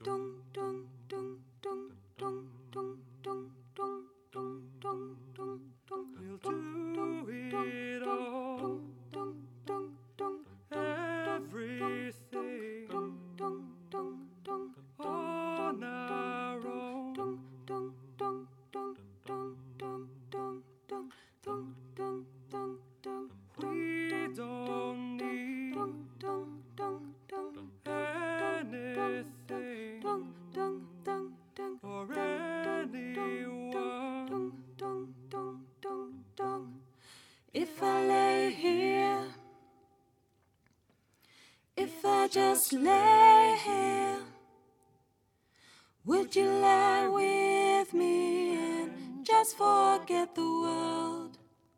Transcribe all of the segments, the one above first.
If I lay here, if I just lay here, would you lie with me and just forget the world?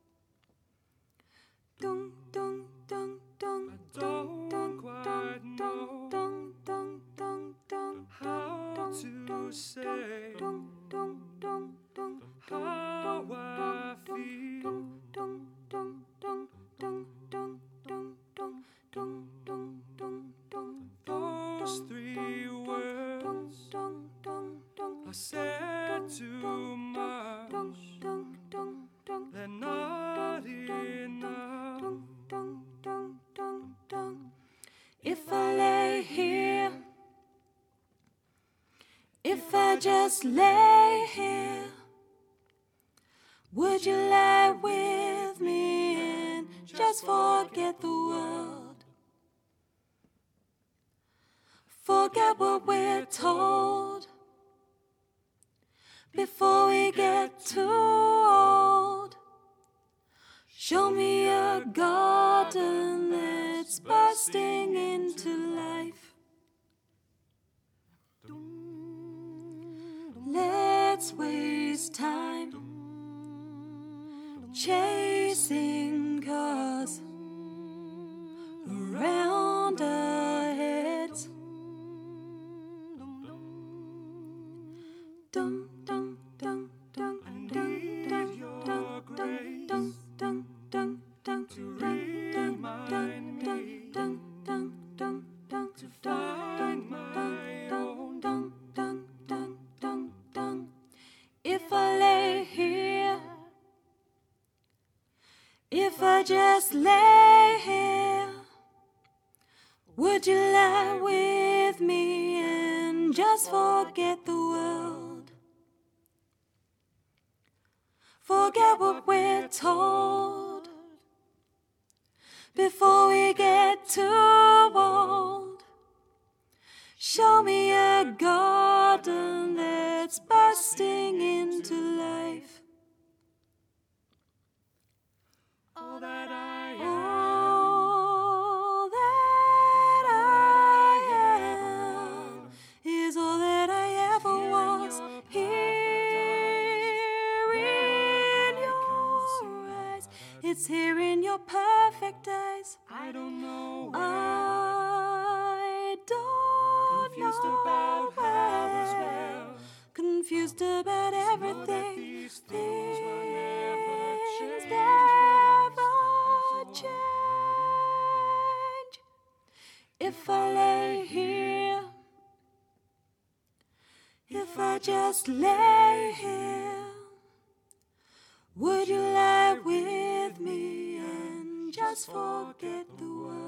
Dun, dun, dun, dun, dun, dun, dun, dun, dun, dun, dun, dun, How to say how I feel. Those three words are said too much. They're not enough. If I lay here, if I just lay here, would you lie with me and just forget the world? Forget what we're told before we get too old. Show me a garden that's bursting into life. Let's waste time chasing cars around our heads. Dum dum dum dum dum dum dum dum dum dum dum dum To remind me to find my own. If I lay here, if I just lay here, would you lie with me and just forget the world? Forget what we're told before we get too old. Show me a garden that's bursting into life. All that I am, All that I am is all that I ever was. Here in your eyes, it's here in your perfect eyes. I don't know where. I don't Confused know about how this where. world. Confused about everything. These things will never Things change. never change. If I lay here, if I just lay here, would you lie with me and just forget the world?